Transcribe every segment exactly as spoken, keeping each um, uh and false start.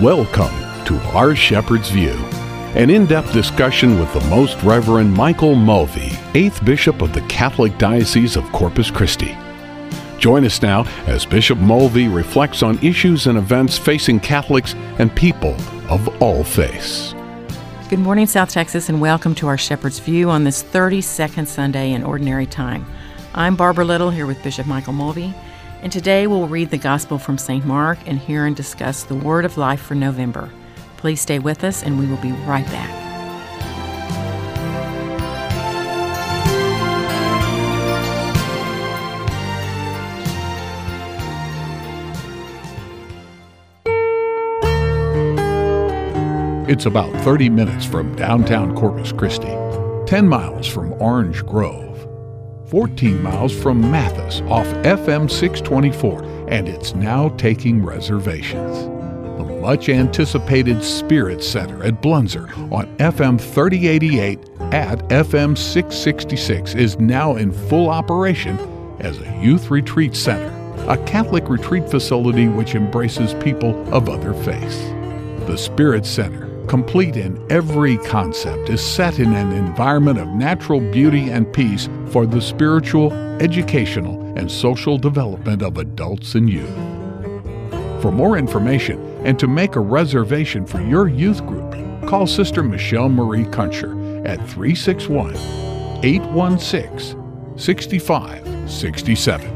Welcome to Our Shepherd's View, an in-depth discussion with the Most Reverend Michael Mulvey, eighth Bishop of the Catholic Diocese of Corpus Christi. Join us now as Bishop Mulvey reflects on issues and events facing Catholics and people of all faiths. Good morning, South Texas, and welcome to Our Shepherd's View on this thirty-second Sunday in Ordinary Time. I'm Barbara Little here with Bishop Michael Mulvey, and today we'll read the Gospel from Saint Mark and hear and discuss the Word of Life for November. Please stay with us, and we will be right back. It's about thirty minutes from downtown Corpus Christi, ten miles from Orange Grove, fourteen miles from Mathis off F M six twenty-four, and it's now taking reservations. The much-anticipated Spirit Center at Blunzer on F M thirty eighty-eight at F M six sixty-six is now in full operation as a youth retreat center, a Catholic retreat facility which embraces people of other faiths. The Spirit Center, complete in every concept, is set in an environment of natural beauty and peace for the spiritual, educational, and social development of adults and youth. For more information and to make a reservation for your youth group, call Sister Michelle Marie Kuncher at three six one, eight one six, six five six seven.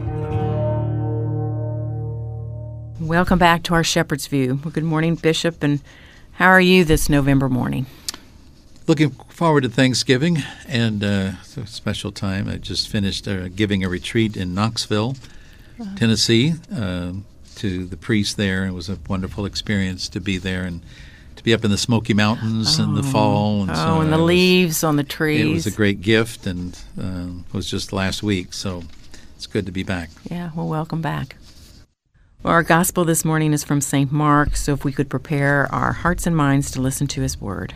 Welcome back to Our Shepherd's View. Well, good morning, Bishop, and how are you this November morning? Looking forward to Thanksgiving, and uh, it's a special time. I just finished uh, giving a retreat in Knoxville, uh-huh. Tennessee, uh, to the priest there. It was a wonderful experience to be there and to be up in the Smoky Mountains oh. in the fall. And oh, so and the was, leaves on the trees. It was a great gift, and uh, it was just last week, so it's good to be back. Yeah, well, welcome back. Well, our gospel this morning is from Saint Mark, so if we could prepare our hearts and minds to listen to his word.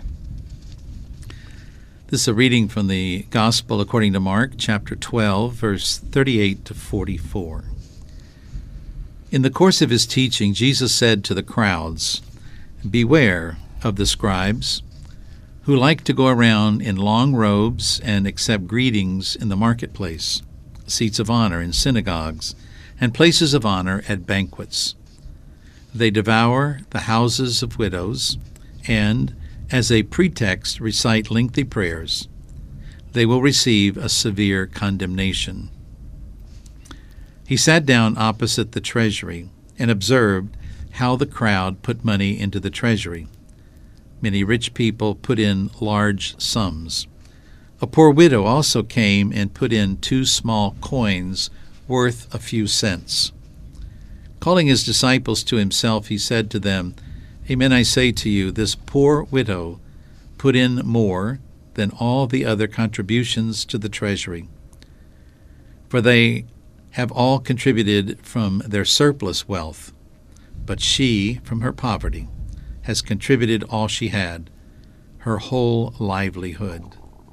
This is a reading from the Gospel according to Mark, chapter twelve, verse thirty-eight to forty-four. In the course of his teaching, Jesus said to the crowds, "Beware of the scribes, who like to go around in long robes and accept greetings in the marketplace, seats of honor in synagogues, and places of honor at banquets. They devour the houses of widows, and, as a pretext, recite lengthy prayers. They will receive a severe condemnation." He sat down opposite the treasury and observed how the crowd put money into the treasury. Many rich people put in large sums. A poor widow also came and put in two small coins worth a few cents. Calling his disciples to himself, he said to them, "Amen, I say to you, this poor widow put in more than all the other contributions to the treasury. For they have all contributed from their surplus wealth, but she, from her poverty, has contributed all she had, her whole livelihood."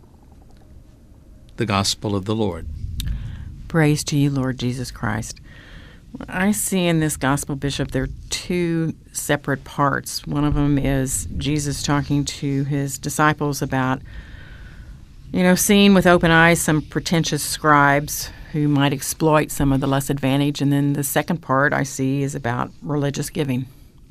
The Gospel of the Lord. Praise to you, Lord Jesus Christ. I see in this gospel, Bishop, there are two separate parts. One of them is Jesus talking to his disciples about, you know, seeing with open eyes some pretentious scribes who might exploit some of the less advantaged. And then the second part I see is about religious giving.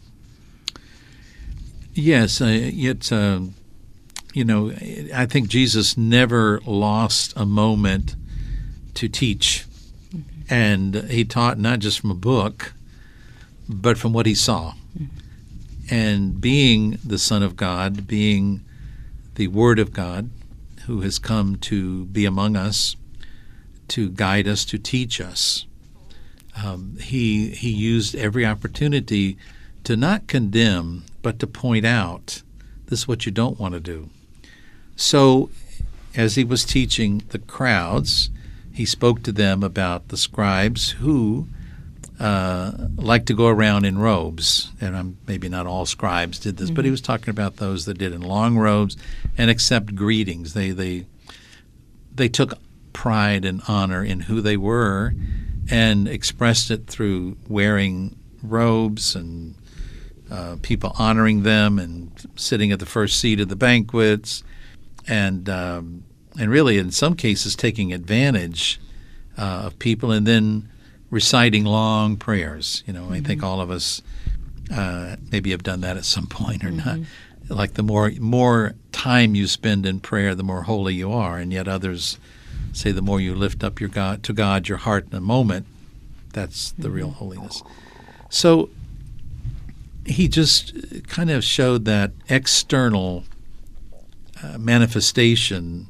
Yes, uh, yet, uh, you know, I think Jesus never lost a moment to teach, mm-hmm. and he taught not just from a book, but from what he saw. Mm-hmm. And being the Son of God, being the Word of God, who has come to be among us, to guide us, to teach us, um, he he used every opportunity to not condemn, but to point out, this is what you don't want to do. So, as he was teaching the crowds, he spoke to them about the scribes who uh, like to go around in robes. And I'm, maybe not all scribes did this, mm-hmm. but he was talking about those that did in long robes and accept greetings. They they they took pride and honor in who they were and expressed it through wearing robes and uh, people honoring them and sitting at the first seat of the banquets, and um, and really in some cases taking advantage uh, of people, and then reciting long prayers. You know, mm-hmm. I think all of us uh, maybe have done that at some point or mm-hmm. not. Like the more more time you spend in prayer, the more holy you are, and yet others say the more you lift up your God to God, your heart in a moment, that's the mm-hmm. real holiness. So he just kind of showed that external uh, manifestation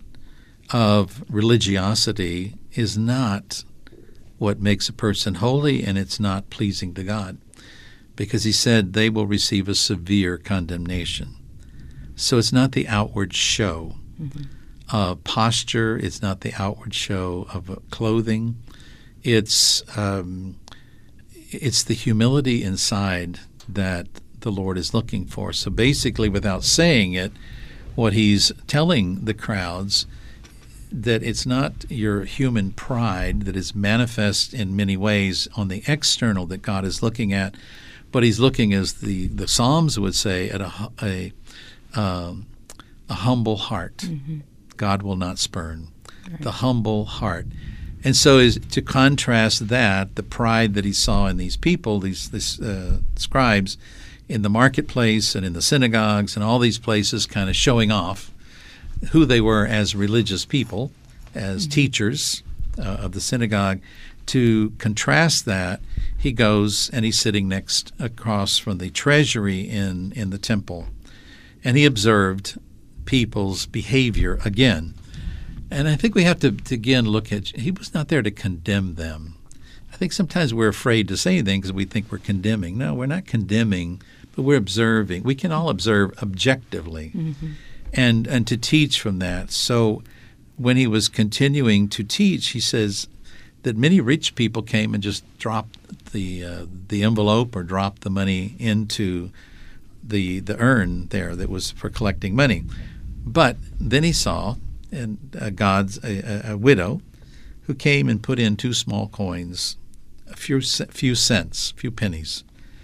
of religiosity is not what makes a person holy, and it's not pleasing to God, because he said they will receive a severe condemnation. So it's not the outward show mm-hmm. of posture. It's not the outward show of uh, clothing. It's um, it's the humility inside that the Lord is looking for. So basically, without saying it, what he's telling the crowds, that it's not your human pride that is manifest in many ways on the external that God is looking at, but he's looking, as the, the Psalms would say, at a, a Um, a humble heart. Mm-hmm. God will not spurn. Right. The humble heart. And so is to contrast that, the pride that he saw in these people, these, these uh, scribes, in the marketplace and in the synagogues and all these places, kind of showing off who they were as religious people, as mm-hmm. teachers uh, of the synagogue. To contrast that, he goes and he's sitting next across from the treasury in, in the temple. And he observed people's behavior again. And I think we have to, to again look at, he was not there to condemn them. I think sometimes we're afraid to say anything because we think we're condemning. No, we're not condemning, but we're observing. We can all observe objectively mm-hmm. and, and to teach from that. So when he was continuing to teach, he says that many rich people came and just dropped the uh, the envelope or dropped the money into the the urn there that was for collecting money. But then he saw and uh, God's a, a widow who came and put in two small coins, a few few cents, few pennies,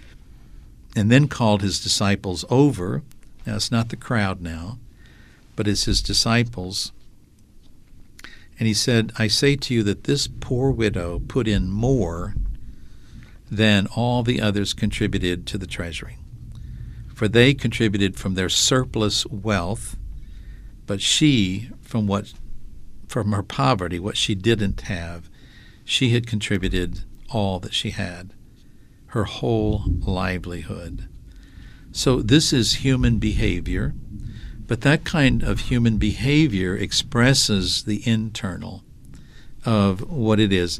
and then called his disciples over. Now it's not the crowd now, but it's his disciples. And he said, I say to you that this poor widow put in more than all the others contributed to the treasury. For they contributed from their surplus wealth, but she, from what, from her poverty, what she didn't have, she had contributed all that she had, her whole livelihood. So this is human behavior, but that kind of human behavior expresses the internal of what it is.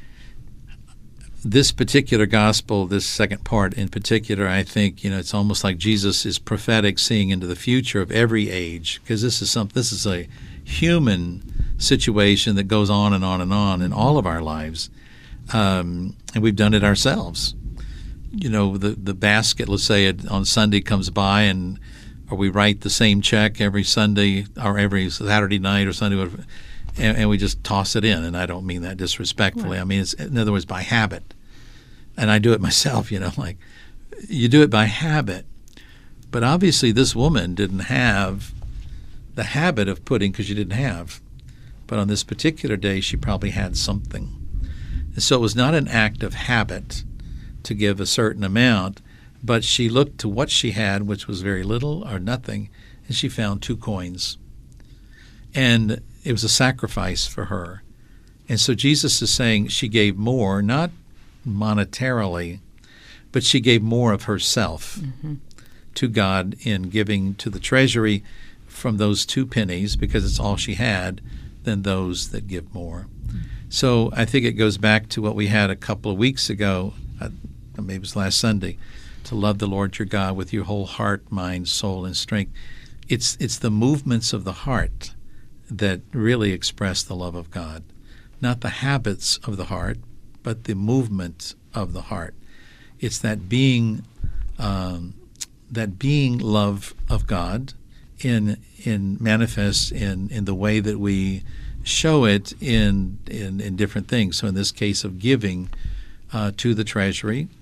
This particular gospel, this second part in particular, I think, you know, it's almost like Jesus is prophetic, seeing into the future of every age, because this is some, this is a human situation that goes on and on and on in all of our lives, um, and we've done it ourselves. You know, the the basket, let's say, it, on Sunday comes by, and or we write the same check every Sunday or every Saturday night or Sunday, and, and we just toss it in. And I don't mean that disrespectfully. Right. I mean, it's, in other words, by habit. And I do it myself, you know, like you do it by habit. But obviously this woman didn't have the habit of putting, because she didn't have. But on this particular day, she probably had something. And so it was not an act of habit to give a certain amount, but she looked to what she had, which was very little or nothing, and she found two coins. And it was a sacrifice for her. And so Jesus is saying she gave more, not monetarily, but she gave more of herself mm-hmm. to God in giving to the treasury from those two pennies, because it's all she had, than those that give more. Mm-hmm. So I think it goes back to what we had a couple of weeks ago, uh, maybe it was last Sunday, to love the Lord your God with your whole heart, mind, soul, and strength. It's it's the movements of the heart that really express the love of God, not the habits of the heart, but the movement of the heart. It's that being, um, that being love of God, in in manifest in, in the way that we show it in in, in different things. So in this case of giving uh, to the treasury,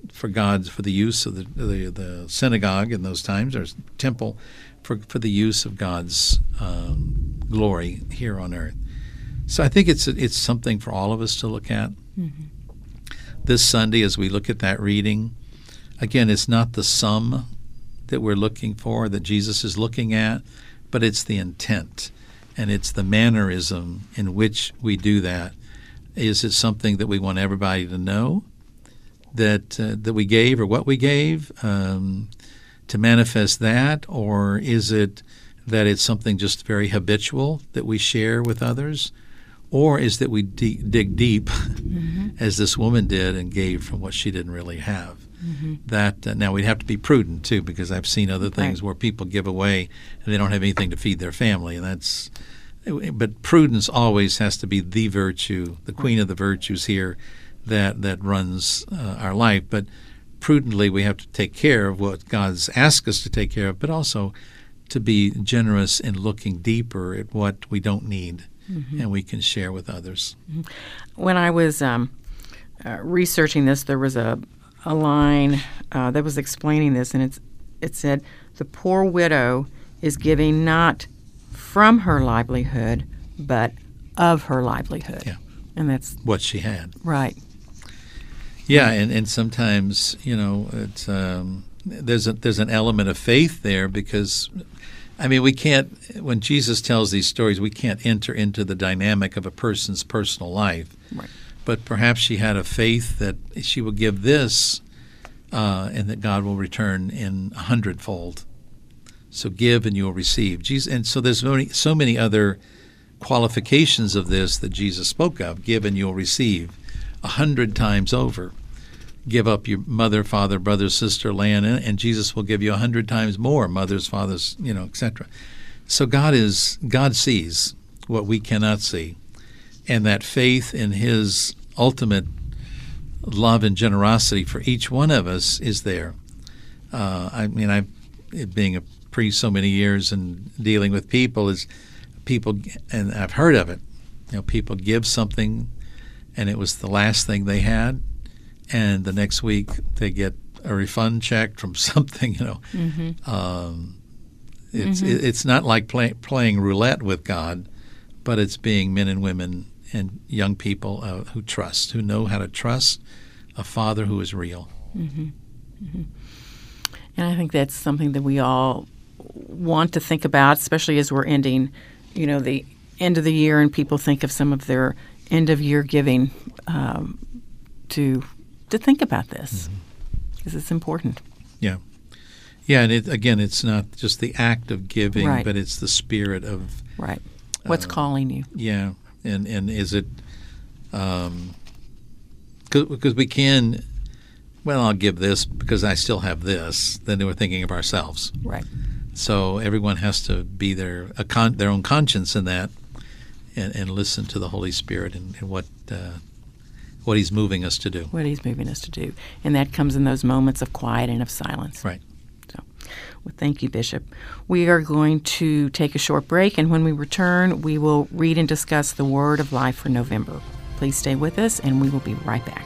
for God, for the use of the, the the synagogue in those times, or temple, for for the use of God's um, glory here on earth. So I think it's it's something for all of us to look at. Mm-hmm. This Sunday, as we look at that reading, again, it's not the sum that we're looking for, that Jesus is looking at, but it's the intent, and it's the mannerism in which we do that. Is it something that we want everybody to know that uh, that we gave, or what we gave, um, to manifest that? Or is it that it's something just very habitual that we share with others? Or is that we de- dig deep, mm-hmm. as this woman did, and gave from what she didn't really have? Mm-hmm. That uh, now we'd have to be prudent too, because I've seen other things right. where people give away and they don't have anything to feed their family, and that's. But prudence always has to be the virtue, the queen of the virtues here, that that runs uh, our life. But prudently, we have to take care of what God's asked us to take care of, but also to be generous in looking deeper at what we don't need, mm-hmm. and we can share with others. Mm-hmm. When I was um, uh, researching this, there was a a line uh, that was explaining this, and it's it said, "The poor widow is giving not from her livelihood, but of her livelihood." Yeah. And that's what she had. Right. Yeah, and, and sometimes, you know, it's um, there's a, there's an element of faith there, because, I mean, we can't, when Jesus tells these stories, we can't enter into the dynamic of a person's personal life. Right. But perhaps she had a faith that she will give this, uh, and that God will return in a hundredfold. So give and you will receive. Jesus, and so there's so many, so many other qualifications of this that Jesus spoke of. Give and you'll receive a hundred times over. Give up your mother, father, brother, sister, land, and, and Jesus will give you a hundred times more, mothers, fathers, you know, et cetera. So God is God sees what we cannot see, and that faith in His ultimate love and generosity for each one of us is there. Uh, I mean, I, it being a priest so many years and dealing with people, is people, and I've heard of it, you know, people give something and it was the last thing they had, and the next week they get a refund check from something, you know. Mm-hmm. Um, it's mm-hmm. it, it's not like play, playing roulette with God, but it's being men and women and young people uh, who trust, who know how to trust a Father who is real. Mm-hmm. Mm-hmm. And I think that's something that we all want to think about, especially as we're ending, you know, the end of the year, and people think of some of their end of year giving, um, to to think about this, because mm-hmm. it's important. Yeah, yeah, and it, again, it's not just the act of giving, right. but it's the spirit of right. What's uh, calling you? Yeah, and and is it um, because we can. Well, I'll give this because I still have this. Then we're thinking of ourselves. Right. So everyone has to be their a con, their own conscience in that, and, and listen to the Holy Spirit and, and what uh, what He's moving us to do. What He's moving us to do, and that comes in those moments of quiet and of silence. Right. So, well, thank you, Bishop. We are going to take a short break, and when we return, we will read and discuss the Word of Life for November. Please stay with us, and we will be right back.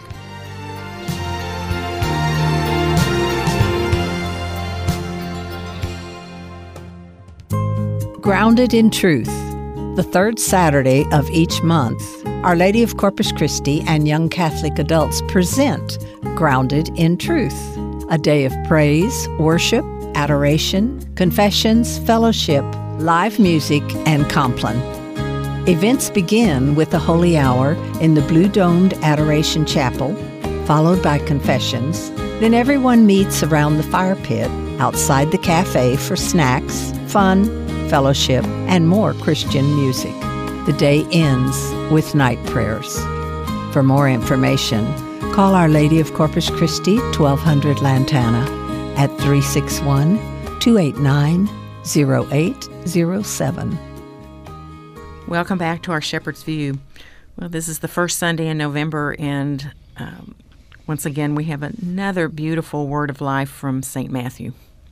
Grounded in Truth. The third Saturday of each month, Our Lady of Corpus Christi and Young Catholic Adults present Grounded in Truth, a day of praise, worship, adoration, confessions, fellowship, live music, and Compline. Events begin with the Holy Hour in the blue-domed Adoration Chapel, followed by confessions. Then everyone meets around the fire pit outside the cafe for snacks, fun, fellowship, and more Christian music. The day ends with night prayers. For more information, call Our Lady of Corpus Christi, twelve hundred Lantana, at three six one, two eight nine, zero eight zero seven. Welcome back to our Shepherd's View. Well, this is the first Sunday in November, and um, once again, we have another beautiful word of life from Saint Matthew.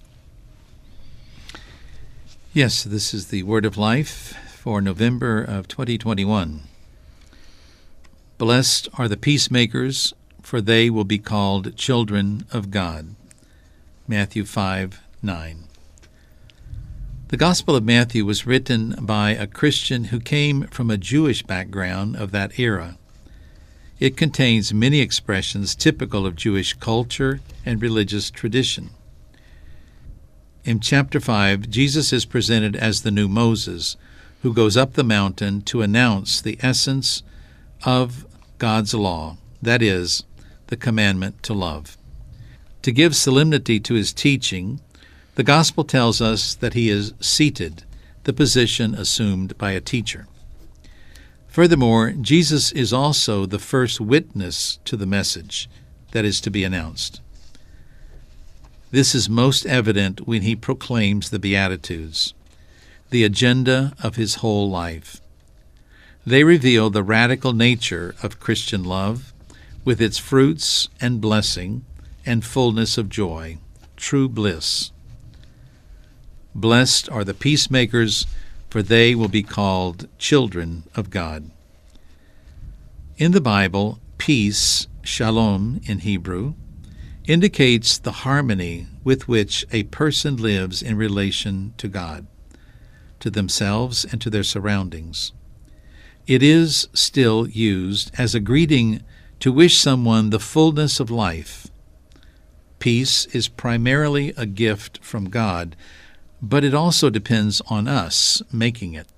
Yes, this is the Word of Life for November of twenty twenty-one. Blessed are the peacemakers, for they will be called children of God. Matthew five nine. The Gospel of Matthew was written by a Christian who came from a Jewish background of that era. It contains many expressions typical of Jewish culture and religious tradition. In chapter five, Jesus is presented as the new Moses, who goes up the mountain to announce the essence of God's law, that is, the commandment to love. To give solemnity to his teaching, the Gospel tells us that he is seated, the position assumed by a teacher. Furthermore, Jesus is also the first witness to the message that is to be announced. This is most evident when he proclaims the Beatitudes, the agenda of his whole life. They reveal the radical nature of Christian love, with its fruits and blessing and fullness of joy, true bliss. Blessed are the peacemakers, for they will be called children of God. In the Bible, peace, shalom in Hebrew, indicates the harmony with which a person lives in relation to God, to themselves, and to their surroundings. It is still used as a greeting to wish someone the fullness of life. Peace is primarily a gift from God, but it also depends on us making it.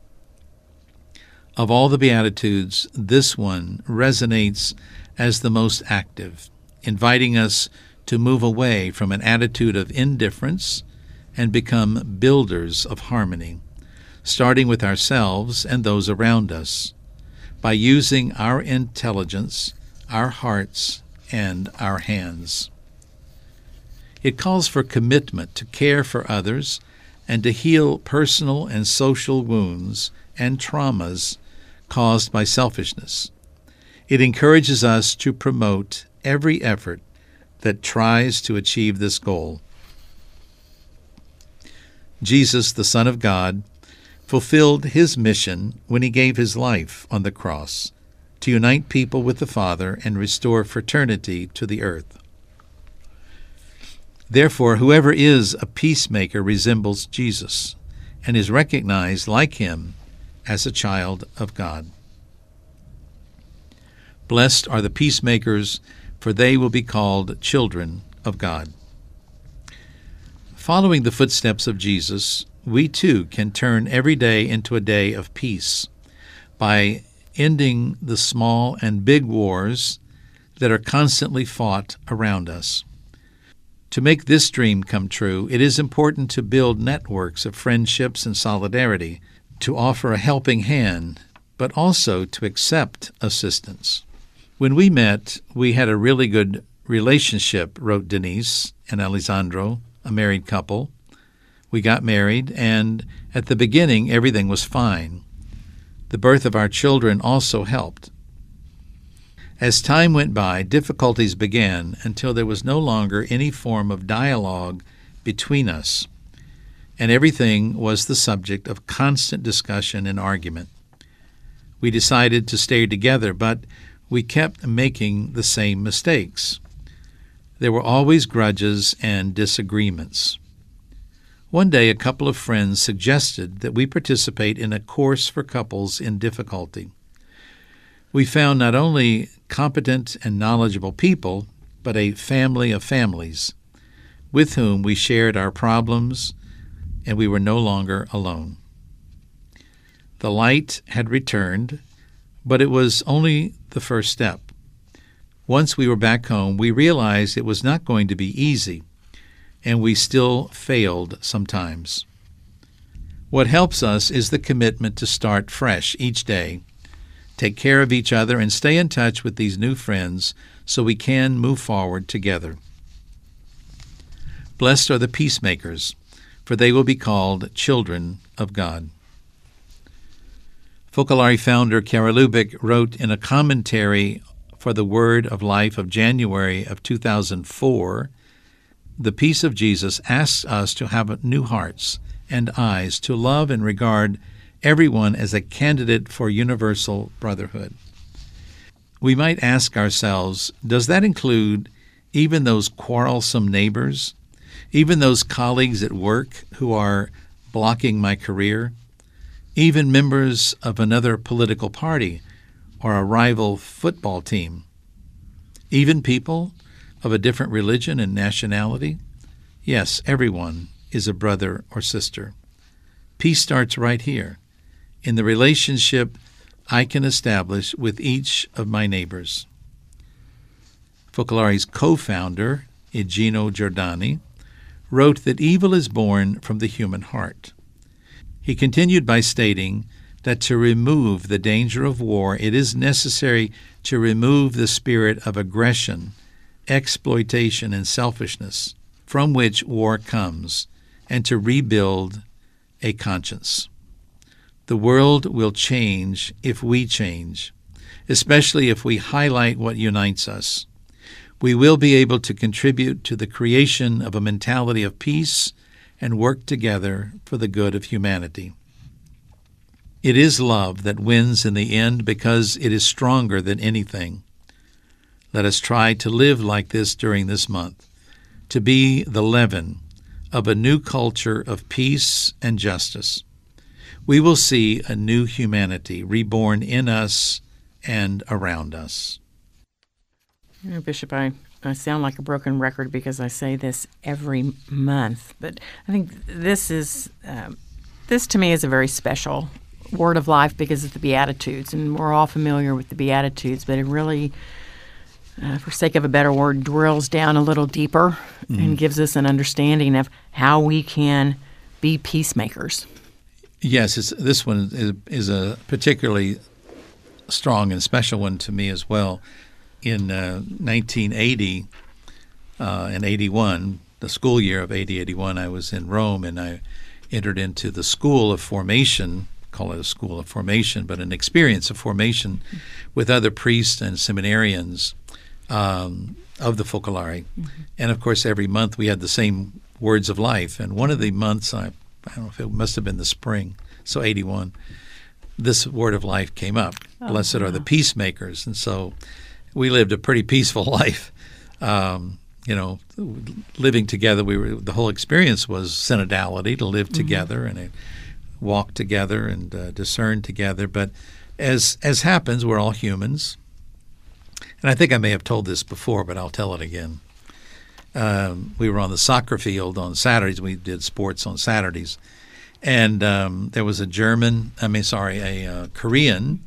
Of all the Beatitudes, this one resonates as the most active, inviting us to move away from an attitude of indifference and become builders of harmony, starting with ourselves and those around us, by using our intelligence, our hearts, and our hands. It calls for commitment to care for others and to heal personal and social wounds and traumas caused by selfishness. It encourages us to promote every effort that tries to achieve this goal. Jesus, the Son of God, fulfilled his mission when he gave his life on the cross to unite people with the Father and restore fraternity to the earth. Therefore, whoever is a peacemaker resembles Jesus and is recognized like him as a child of God. Blessed are the peacemakers, for they will be called children of God. Following the footsteps of Jesus, we too can turn every day into a day of peace by ending the small and big wars that are constantly fought around us. To make this dream come true, it is important to build networks of friendships and solidarity, to offer a helping hand, but also to accept assistance. When we met, we had a really good relationship, wrote Denise and Alessandro, a married couple. We got married, and at the beginning, everything was fine. The birth of our children also helped. As time went by, difficulties began until there was no longer any form of dialogue between us, and everything was the subject of constant discussion and argument. We decided to stay together, but we kept making the same mistakes. There were always grudges and disagreements. One day, a couple of friends suggested that we participate in a course for couples in difficulty. We found not only competent and knowledgeable people, but a family of families with whom we shared our problems, and we were no longer alone. The light had returned, but it was only the first step. Once we were back home, we realized it was not going to be easy, and we still failed sometimes. What helps us is the commitment to start fresh each day, take care of each other, and stay in touch with these new friends so we can move forward together. Blessed are the peacemakers, for they will be called children of God. Focolare founder Kara Lubick wrote in a commentary for the Word of Life of January of two thousand four, "The peace of Jesus asks us to have new hearts and eyes to love and regard everyone as a candidate for universal brotherhood. we might ask ourselves, does that include even those quarrelsome neighbors, even those colleagues at work who are blocking my career, even members of another political party or a rival football team, even people of a different religion and nationality? Yes, everyone is a brother or sister. Peace starts right here, in the relationship I can establish with each of my neighbors. Focolari's co-founder, Igino Giordani, wrote that evil is born from the human heart. He continued by stating that to remove the danger of war, it is necessary to remove the spirit of aggression, exploitation, and selfishness from which war comes, and to rebuild a conscience. The world will change if we change, especially if we highlight what unites us. We will be able to contribute to the creation of a mentality of peace and work together for the good of humanity. It is love that wins in the end because it is stronger than anything. Let us try to live like this during this month, to be the leaven of a new culture of peace and justice. We will see a new humanity reborn in us and around us. You know, Bishop, I, I sound like a broken record because I say this every month, but I think this is um, this to me is a very special word of life because of the Beatitudes, and we're all familiar with the Beatitudes, but it really, uh, for sake of a better word, drills down a little deeper mm-hmm. and gives us an understanding of how we can be peacemakers. Yes, it's, this one is, is a particularly strong and special one to me as well. In uh, nineteen eighty uh, and eighty-one, the school year of eighty eighty-one, I was in Rome, and I entered into the School of Formation, call it a School of Formation, but an experience of formation with other priests and seminarians um, of the Focolari. Mm-hmm. And, of course, every month we had the same words of life. And one of the months, I, I don't know if it must have been the spring, so eighty-one, this word of life came up. Oh, Blessed wow. are the peacemakers. And so we lived a pretty peaceful life, um, you know, living together. We were the whole experience was synodality, to live mm-hmm. together and uh, walk together and uh, discern together. But as as happens, we're all humans, and I think I may have told this before, but I'll tell it again. Um, we were on the soccer field on Saturdays. We did sports on Saturdays, and um, there was a German, I mean, sorry, a uh, Korean.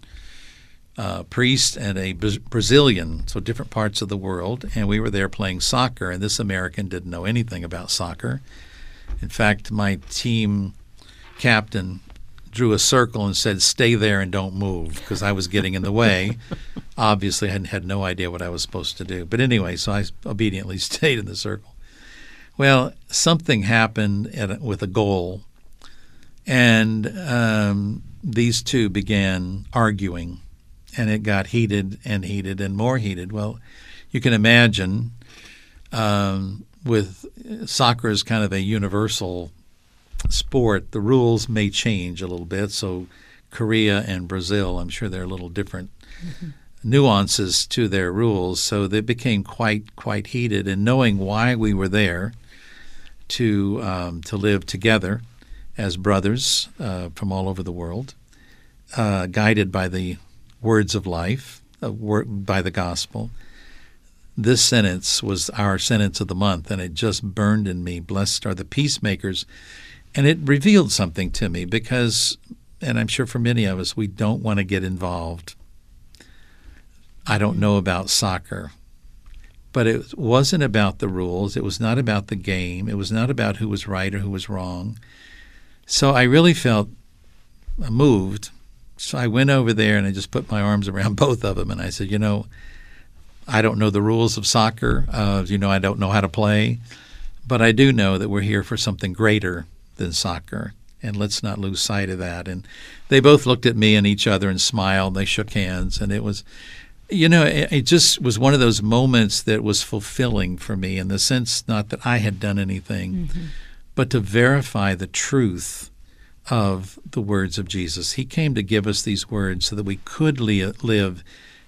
Uh, priest and a Brazilian, so different parts of the world, and we were there playing soccer, and this American didn't know anything about soccer. In fact, my team captain drew a circle and said, "Stay there and don't move," because I was getting in the way. Obviously, I had, had no idea what I was supposed to do. But anyway, so I obediently stayed in the circle. Well, something happened at, with a goal, and um, these two began arguing. And it got heated and heated and more heated. Well, you can imagine um, with soccer is kind of a universal sport, the rules may change a little bit. So Korea and Brazil, I'm sure there are a little different mm-hmm. nuances to their rules. So they became quite, quite heated. And knowing why we were there to, um, to live together as brothers uh, from all over the world, uh, guided by the words of life, uh, word, by the gospel. This sentence was our sentence of the month, and it just burned in me. Blessed are the peacemakers. And it revealed something to me because, and I'm sure for many of us, we don't want to get involved. I don't know about soccer, but it wasn't about the rules. It was not about the game. It was not about who was right or who was wrong. So I really felt moved. So I went over there and I just put my arms around both of them and I said, you know, I don't know the rules of soccer. Uh, you know, I don't know how to play. But I do know that we're here for something greater than soccer. And let's not lose sight of that. And they both looked at me and each other and smiled. They shook hands. And it was, you know, it, it just was one of those moments that was fulfilling for me in the sense not that I had done anything, mm-hmm. but to verify the truth of the words of Jesus. He came to give us these words so that we could li- live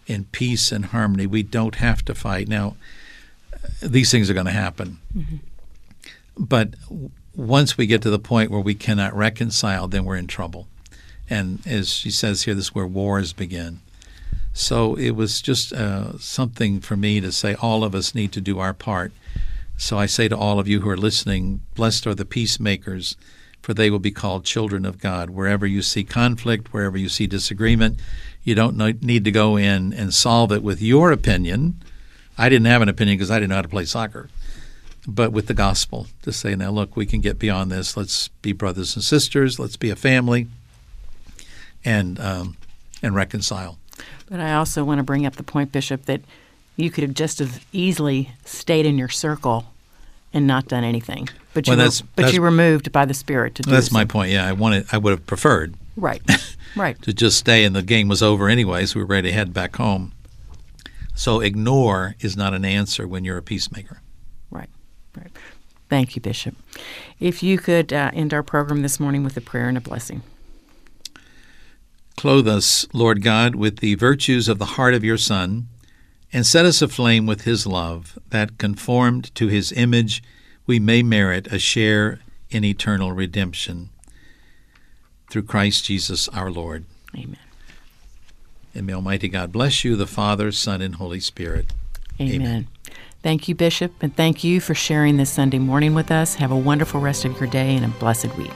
in peace and harmony. We don't have to fight. Now, these things are going to happen. Mm-hmm. But once we get to the point where we cannot reconcile, then we're in trouble. And as she says here, this is where wars begin. So it was just uh, something for me to say all of us need to do our part. So I say to all of you who are listening, blessed are the peacemakers, for they will be called children of God. Wherever you see conflict, wherever you see disagreement, you don't need to go in and solve it with your opinion. I didn't have an opinion because I didn't know how to play soccer. But with the gospel, to say, now look, we can get beyond this. Let's be brothers and sisters. Let's be a family and um, and reconcile. But I also want to bring up the point, Bishop, that you could have just as easily stayed in your circle and not done anything. But you, well, were, that's, but that's, you were moved by the Spirit to do That's so. my point, yeah. I wanted, I would have preferred right, right. to just stay, and the game was over anyway, so we were ready to head back home. So ignore is not an answer when you're a peacemaker. Right, right. Thank you, Bishop. If you could uh, end our program this morning with a prayer and a blessing. Clothe us, Lord God, with the virtues of the heart of your Son, and set us aflame with his love, that conformed to his image we may merit a share in eternal redemption. Through Christ Jesus our Lord. Amen. And may Almighty God bless you, the Father, Son, and Holy Spirit. Amen. Amen. Thank you, Bishop, and thank you for sharing this Sunday morning with us. Have a wonderful rest of your day and a blessed week.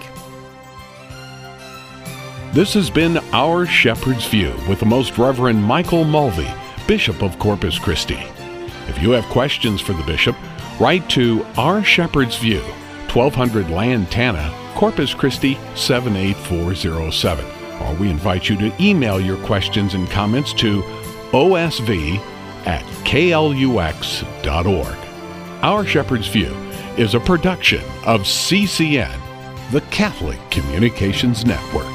This has been Our Shepherd's View with the Most Reverend Michael Mulvey, Bishop of Corpus Christi. If you have questions for the Bishop, write to Our Shepherd's View, twelve hundred Lantana, Corpus Christi seven eight four zero seven. Or we invite you to email your questions and comments to O S V at K L U X dot org. Our Shepherd's View is a production of C C N, the Catholic Communications Network.